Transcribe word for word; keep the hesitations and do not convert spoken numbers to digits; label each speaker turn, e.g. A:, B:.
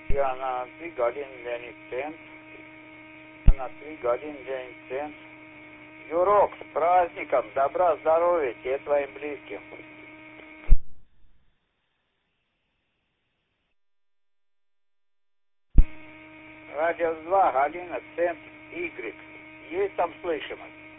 A: Я на три годины денег цент. На три годины денег цент. Юрок, с праздником, добра, здоровья тебе и твоим близким. Радио два, Галина, цент Y. Есть там слышимость?